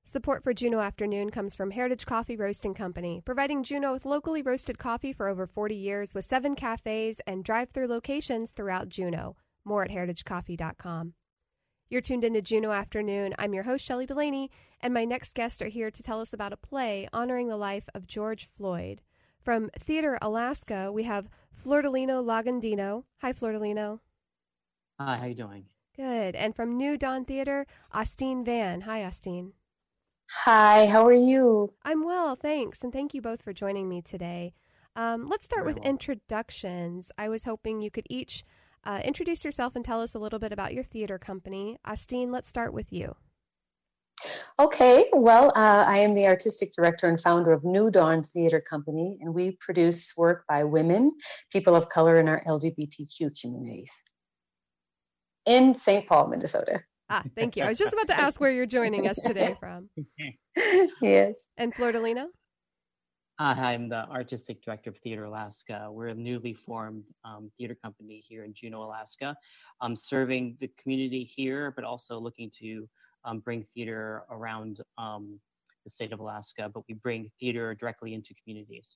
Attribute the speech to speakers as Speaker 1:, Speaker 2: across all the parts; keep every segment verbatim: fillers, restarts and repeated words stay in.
Speaker 1: Support for Juneau Afternoon comes from Heritage Coffee Roasting Company, providing Juneau with locally roasted coffee for over forty years with seven cafes and drive-through locations throughout Juneau. More at heritage coffee dot com. You're tuned into Juneau Afternoon. I'm your host, Shelley Delaney, and my next guests are here to tell us about a play honoring the life of George Floyd. From Theater Alaska, we have Flordelino Lagandino. Hi, Flordelino.
Speaker 2: Hi, how you doing?
Speaker 1: Good. And from New Dawn Theater, Austine Van. Hi, Austine.
Speaker 3: Hi, how are you?
Speaker 1: I'm well, thanks, and thank you both for joining me today. Um, let's start
Speaker 2: Very
Speaker 1: with
Speaker 2: well.
Speaker 1: introductions. I was hoping you could each uh, introduce yourself and tell us a little bit about your theater company. Austine, let's start with you.
Speaker 3: Okay, well, uh, I am the artistic director and founder of New Dawn Theater Company, and we produce work by women, people of color, and our L G B T Q communities in Saint Paul, Minnesota.
Speaker 1: Ah, thank you. I was just about to ask where you're joining us today from.
Speaker 3: Yes.
Speaker 1: And Flordelino?
Speaker 2: Hi, I'm the artistic director of Theater Alaska. We're a newly formed um, theater company here in Juneau, Alaska, um, serving the community here, but also looking to um, bring theater around um, the state of Alaska, but we bring theater directly into communities.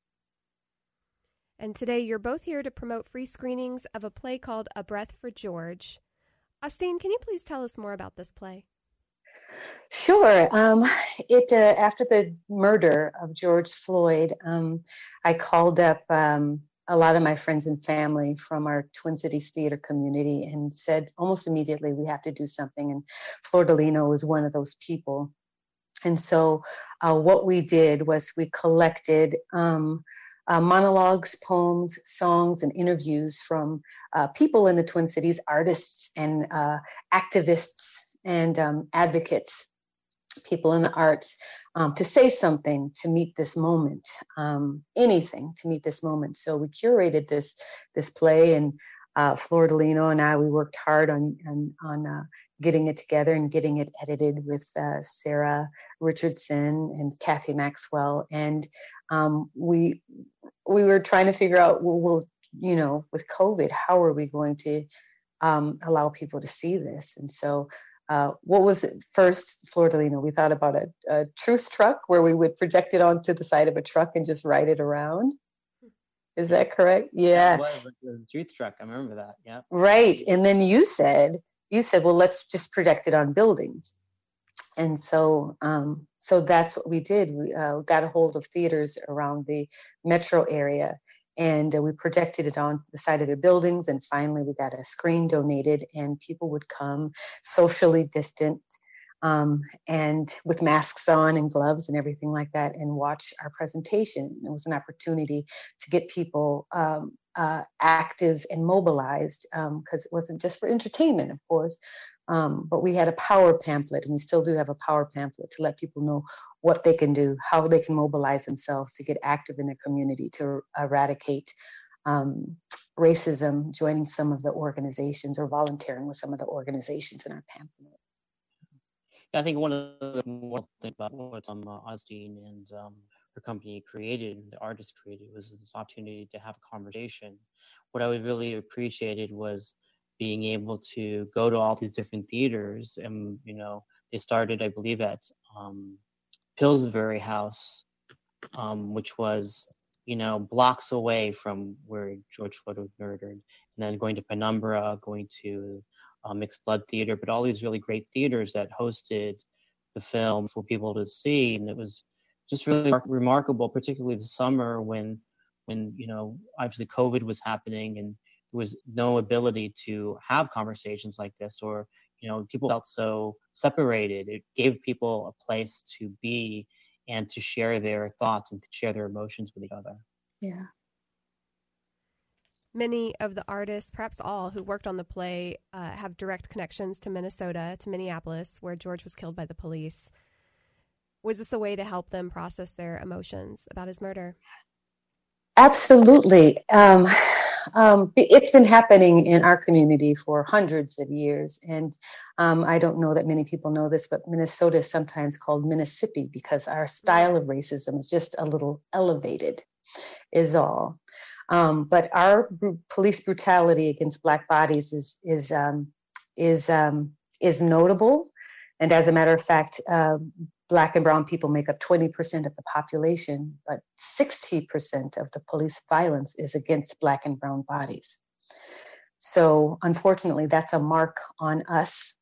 Speaker 1: And today you're both here to promote free screenings of a play called A Breath for George. Austine, can you please tell us more about this play?
Speaker 3: Sure. Um, it uh, after the murder of George Floyd, um, I called up um, a lot of my friends and family from our Twin Cities theater community and said almost immediately we have to do something. And Flordelino was one of those people. And so uh, what we did was we collected um, Uh, monologues, poems, songs, and interviews from uh, people in the Twin Cities, artists and uh, activists and um, advocates, people in the arts, um, to say something to meet this moment, um, anything to meet this moment. So we curated this this play, and uh, Flordelino and I, we worked hard on on, on uh, getting it together and getting it edited with uh, Sarah Richardson and Kathy Maxwell, and um, we we were trying to figure out, well, well, you know, with COVID, how are we going to um, allow people to see this? And so uh, what was it first, Flordelino? We thought about a, a truth truck where we would project it onto the side of a truck and just ride it around. Is that correct? Yeah.
Speaker 2: It was the truth truck. I remember that. Yeah.
Speaker 3: Right. And then you said, you said, well, let's just project it on buildings. And so, um, so that's what we did. We uh, got a hold of theaters around the metro area, and uh, we projected it on the side of the buildings. And finally, we got a screen donated, and people would come socially distant, um, and with masks on and gloves and everything like that, and watch our presentation. It was an opportunity to get people um, uh, active and mobilized, because um, it wasn't just for entertainment, of course. Um, but we had a power pamphlet, and we still do have a power pamphlet to let people know what they can do, how they can mobilize themselves to get active in their community, to eradicate um, racism, joining some of the organizations or volunteering with some of the organizations in our pamphlet.
Speaker 2: I think one of the more things about what um, uh, Austine and um, her company created, the artist created, was this opportunity to have a conversation. What I really appreciated was being able to go to all these different theaters, and you know, they started, I believe, at um, Pillsbury House, um, which was, you know, blocks away from where George Floyd was murdered, and then going to Penumbra, going to um, Mixed Blood Theater, but all these really great theaters that hosted the film for people to see, and it was just really remarkable, particularly the summer when, when you know, obviously COVID was happening and there was no ability to have conversations like this, or, you know, people felt so separated. It gave people a place to be and to share their thoughts and to share their emotions with each other.
Speaker 3: Yeah.
Speaker 1: Many of the artists, perhaps all, who worked on the play uh, have direct connections to Minnesota, to Minneapolis, where George was killed by the police. Was this a way to help them process their emotions about his murder?
Speaker 3: Absolutely. Um, um, it's been happening in our community for hundreds of years. And um, I don't know that many people know this, but Minnesota is sometimes called Mississippi because our style of racism is just a little elevated, is all. Um, but our br- police brutality against Black bodies is is um, is um, is notable. And as a matter of fact, uh, Black and brown people make up twenty percent of the population, but sixty percent of the police violence is against Black and brown bodies. So unfortunately, that's a mark on us.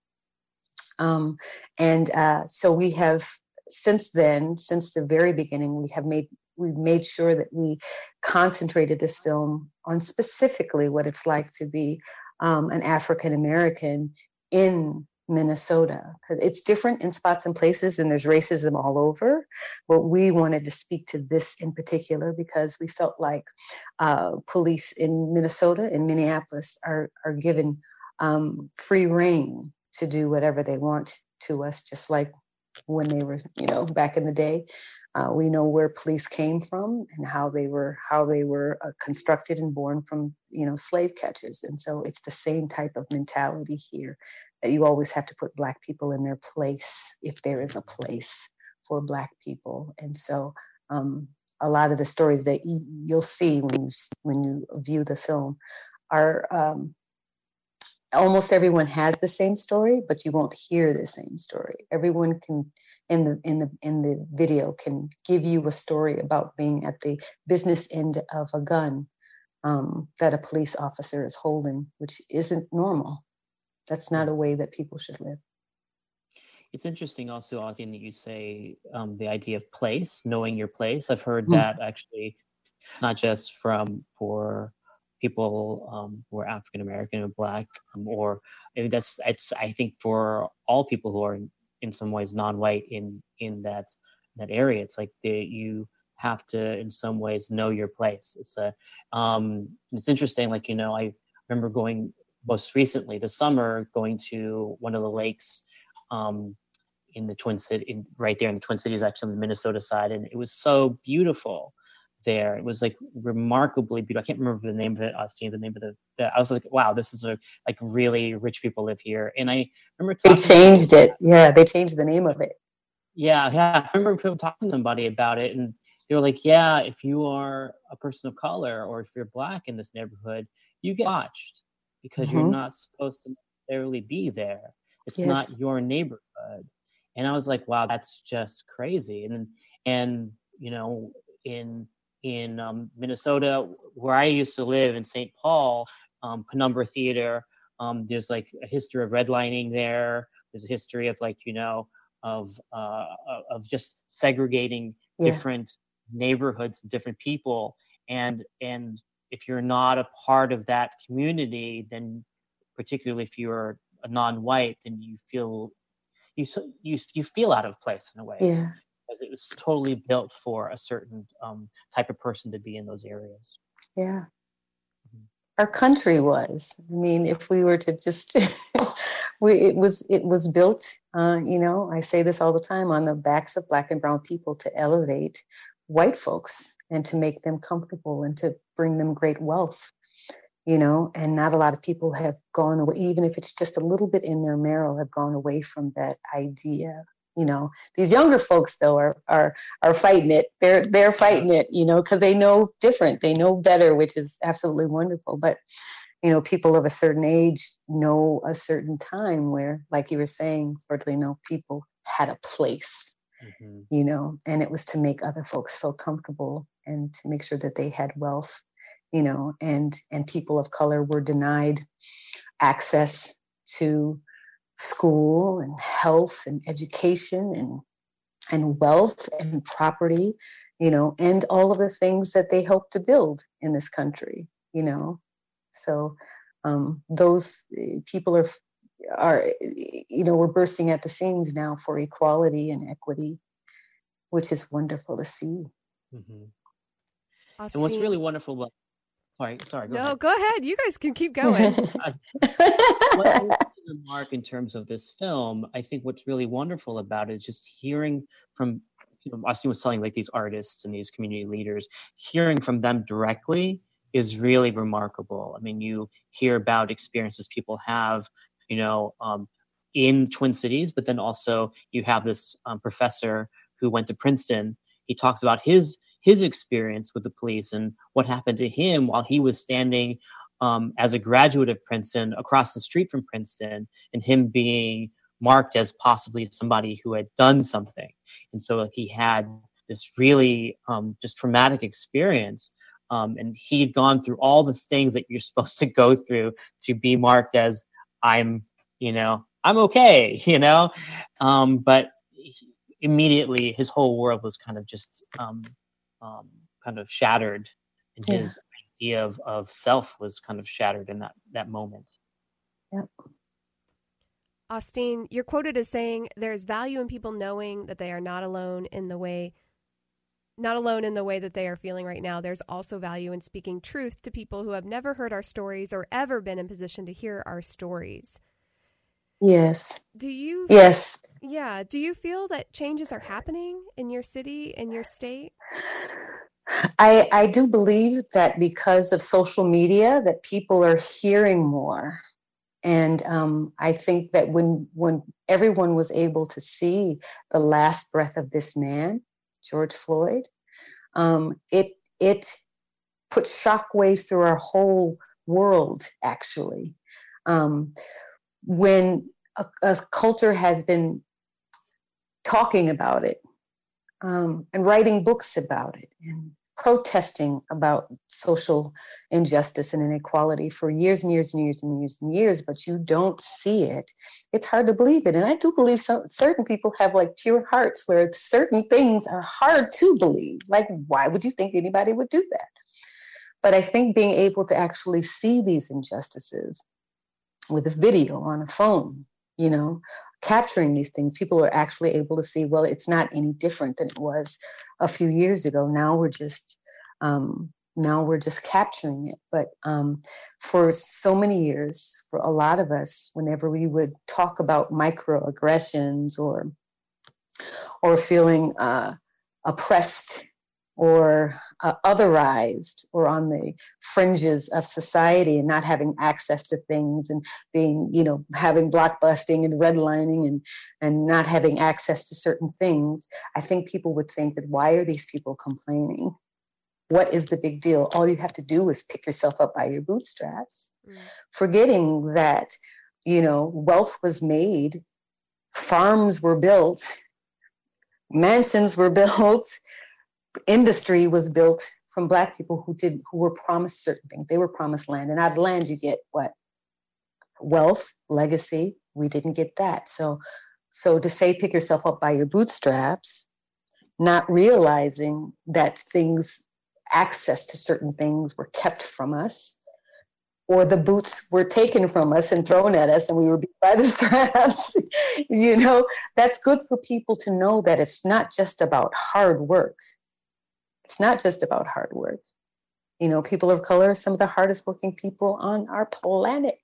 Speaker 3: Um, and uh, so we have, since then, since the very beginning, we have made we made sure that we concentrated this film on specifically what it's like to be um, an African American in Minnesota. It's different in spots and places, and there's racism all over. But we wanted to speak to this in particular because we felt like uh, police in Minnesota and Minneapolis are are given um, free reign to do whatever they want to us, just like when they were, you know, back in the day. Uh, we know where police came from and how they were how they were uh, constructed and born from, you know, slave catchers. And so it's the same type of mentality here, that you always have to put Black people in their place if there is a place for Black people. And so um, a lot of the stories that you, you'll see when you when you view the film are um, almost everyone has the same story, but you won't hear the same story. Everyone can in the in the in the video can give you a story about being at the business end of a gun um, that a police officer is holding, which isn't normal. That's not a way that people should live.
Speaker 2: It's interesting also, Austin, that you say um, the idea of place, knowing your place. I've heard
Speaker 3: Mm.
Speaker 2: that actually, not just from for people um, who are African American or Black, um, or I mean, that's it's I think for all people who are in, in some ways non-white in in that that area. It's like the, you have to in some ways know your place. It's a um, it's interesting. Like, you know, I remember going most recently this summer, going to one of the lakes um, in the Twin City, in, right there in the Twin Cities, actually on the Minnesota side, and it was so beautiful there. It was like remarkably beautiful. I can't remember the name of it, Austin, the name of the, the I was like, wow, this is a, like really rich people live here. And I remember
Speaker 3: They
Speaker 2: talking
Speaker 3: changed
Speaker 2: to
Speaker 3: it. Yeah, they changed the name of it.
Speaker 2: Yeah, yeah. I remember people talking to somebody about it, and they were like, yeah, if you are a person of color or if you're Black in this neighborhood, you get watched because
Speaker 3: Mhm.
Speaker 2: you're not supposed to necessarily be there. It's
Speaker 3: Yes.
Speaker 2: not your neighborhood. And I was like, wow, that's just crazy. And and you know, in in um, Minnesota, where I used to live in Saint Paul, um, Penumbra Theater, um, there's like a history of redlining there. There's a history of like, you know, of uh, of just segregating
Speaker 3: Yeah.
Speaker 2: different neighborhoods, different people, and and if you're not a part of that community, then particularly if you're a non-white, then you feel you you you feel out of place in a way.
Speaker 3: Yeah.
Speaker 2: Because it was totally built for a certain um, type of person to be in those areas.
Speaker 3: Yeah. Our country was. I mean, if we were to just, we it was it was built. Uh, you know, I say this all the time, on the backs of Black and brown people to elevate white folks and to make them comfortable and to bring them great wealth. You know, and not a lot of people have gone away, even if it's just a little bit in their marrow, have gone away from that idea. You know, these younger folks though are are are fighting it. They're they're fighting it, you know, because they know different, they know better, which is absolutely wonderful. But you know, people of a certain age know a certain time where, like you were saying, certainly, no, people had a place, mm-hmm. you know, and it was to make other folks feel comfortable and to make sure that they had wealth, you know, and and people of color were denied access to school and health and education and and wealth and property, you know, and all of the things that they helped to build in this country, you know. So um, those people are are you know, we're bursting at the seams now for equality and equity, which is wonderful to see.
Speaker 2: Mm-hmm. And what's really wonderful about Sorry, sorry. Go
Speaker 1: no,
Speaker 2: ahead.
Speaker 1: go ahead. You guys can keep going.
Speaker 2: Mark, in terms of this film, I think what's really wonderful about it is just hearing from, you know, Austin was telling like these artists and these community leaders, hearing from them directly is really remarkable. I mean, you hear about experiences people have, you know, um, in Twin Cities, but then also you have this um, professor who went to Princeton. He talks about his his experience with the police and what happened to him while he was standing um, as a graduate of Princeton across the street from Princeton, and him being marked as possibly somebody who had done something. And so like he had this really um, just traumatic experience. Um, and he had gone through all the things that you're supposed to go through to be marked as I'm, you know, I'm okay, you know? Um, but he, immediately his whole world was kind of just um, um, kind of shattered, and
Speaker 3: Yeah.
Speaker 2: his idea of, of self was kind of shattered in that, that moment.
Speaker 3: Yep.
Speaker 1: Austin, you're quoted as saying, "There's value in people knowing that they are not alone in the way, not alone in the way that they are feeling right now. There's also value in speaking truth to people who have never heard our stories or ever been in position to hear our stories."
Speaker 3: Yes.
Speaker 1: Do you?
Speaker 3: Yes.
Speaker 1: Yeah. Do you feel that changes are happening in your city, in your state?
Speaker 3: I, I do believe that because of social media, that people are hearing more. And um, I think that when when everyone was able to see the last breath of this man, George Floyd, um, it it put shockwaves through our whole world. Actually, um, when a, a culture has been talking about it um, and writing books about it and protesting about social injustice and inequality for years and years and years and years and years, but you don't see it, it's hard to believe it. And I do believe some certain people have like pure hearts where certain things are hard to believe. Like, why would you think anybody would do that? But I think being able to actually see these injustices with a video on a phone, you know, capturing these things, people are actually able to see, well, it's not any different than it was a few years ago. Now we're just, um, now we're just capturing it. But um, for so many years, for a lot of us, whenever we would talk about microaggressions or, or feeling uh, oppressed or uh, otherized or on the fringes of society and not having access to things and being, you know, having blockbusting and redlining and, and not having access to certain things, I think people would think that why are these people complaining? What is the big deal? All you have to do is pick yourself up by your bootstraps, mm. forgetting that, you know, wealth was made, farms were built, mansions were built, industry was built from Black people who did who were promised certain things. They were promised land, and out of land you get what? Wealth, legacy. We didn't get that. So, so to say pick yourself up by your bootstraps, not realizing that things, access to certain things were kept from us, or the boots were taken from us and thrown at us, and we were beat by the straps. You know, that's good for people to know that it's not just about hard work. It's not just about hard work. You know, people of color are some of the hardest working people on our planet.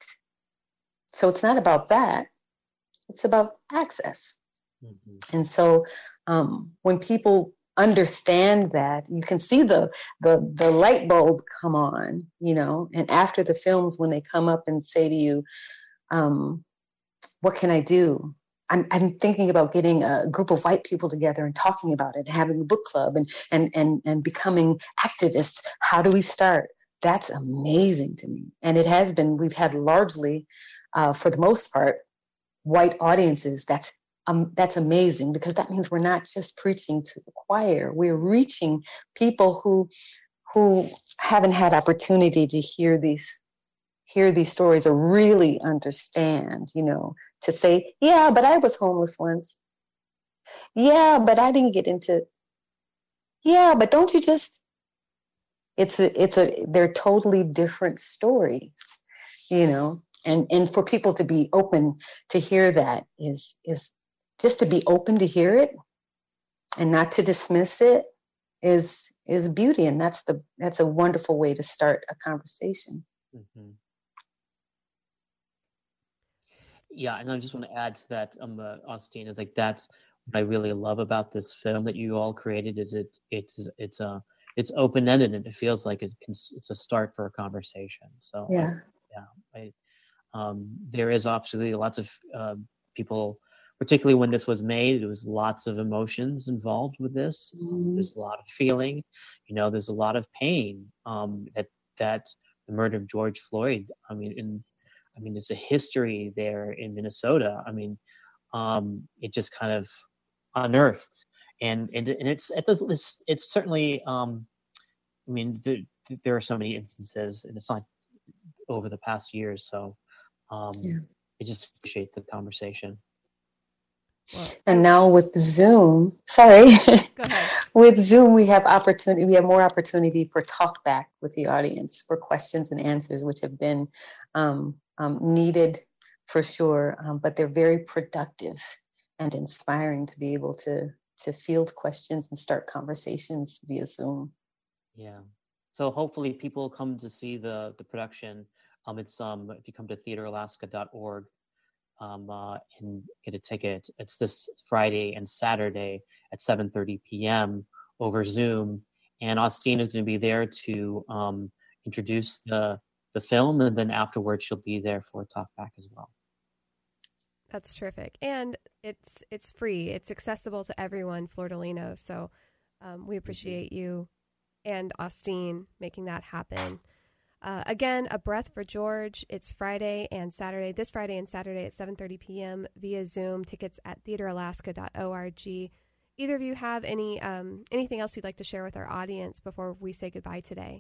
Speaker 3: So it's not about that. It's about access. Mm-hmm. And so um, when people understand that, you can see the, the the light bulb come on, you know, and after the films, when they come up and say to you, um, what can I do? I'm, I'm thinking about getting a group of white people together and talking about it, having a book club and, and, and, and becoming activists. How do we start? That's amazing to me. And it has been, we've had largely, uh, for the most part, white audiences. That's um, that's amazing, because that means we're not just preaching to the choir. We're reaching people who who haven't had opportunity to hear these hear these stories or really understand, you know, to say, yeah, but I was homeless once. Yeah, but I didn't get into, yeah, but don't you just, it's a, it's a, they're totally different stories, you know, and, and for people to be open to hear that is, is just to be open to hear it and not to dismiss it is, is beauty. And that's the, that's a wonderful way to start a conversation.
Speaker 2: Mm-hmm. Yeah, and I just want to add to that, um, uh, Austin, is like that's what I really love about this film that you all created. Is it it's it's a uh, it's open ended and it feels like it can, it's a start for a conversation. So
Speaker 3: yeah,
Speaker 2: I, yeah, I, um, there is absolutely lots of uh, people, particularly when this was made. There was lots of emotions involved with this. Mm-hmm. There's a lot of feeling, you know. There's a lot of pain um, that that the murder of George Floyd. I mean, in I mean, there's a history there in Minnesota. I mean, um, it just kind of unearthed. And and, and it's, it's it's certainly um, I mean the, there are so many instances, and it's not over the past years. So um, yeah. I just appreciate the conversation.
Speaker 3: Well, and now with Zoom, sorry, with Zoom, we have opportunity. We have more opportunity for talk back with the audience, for questions and answers, which have been um, um, needed for sure. Um, but they're very productive and inspiring to be able to to field questions and start conversations via Zoom.
Speaker 2: Yeah. So hopefully people come to see the the production. Um, it's um if you come to theater alaska dot org. Um, uh, and get a ticket. It's this Friday and Saturday at seven thirty p.m. over Zoom. And Austin is going to be there to um, introduce the the film, and then afterwards she'll be there for a talk back as well.
Speaker 1: That's terrific, and it's it's free. It's accessible to everyone, Flor-de-Lino. So um, we appreciate mm-hmm. you and Austin making that happen. Uh, again, A Breath for George. It's Friday and Saturday, this Friday and Saturday at seven thirty p.m. via Zoom. Tickets at theater alaska dot org. Either of you have any um, anything else you'd like to share with our audience before we say goodbye today?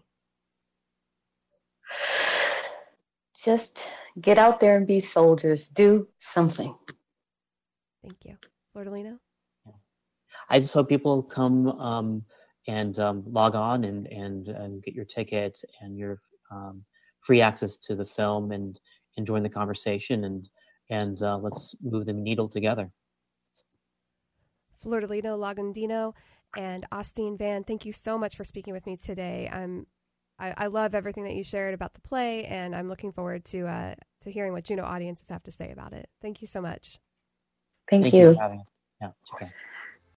Speaker 3: Just get out there and be soldiers. Do something.
Speaker 1: Thank you. Flor-de-Lino?
Speaker 2: Yeah. I just hope people come um, and um, log on and, and, and get your ticket and your Um, free access to the film and, and join the conversation, and and uh, let's move the needle together.
Speaker 1: Flor-de-Lino Lagundino and Austin Van, thank you so much for speaking with me today. I'm I, I love everything that you shared about the play, and I'm looking forward to uh, to hearing what Juno audiences have to say about it. Thank you so much.
Speaker 3: Thank, Thank
Speaker 2: you.
Speaker 3: you
Speaker 2: For having us. Yeah, okay.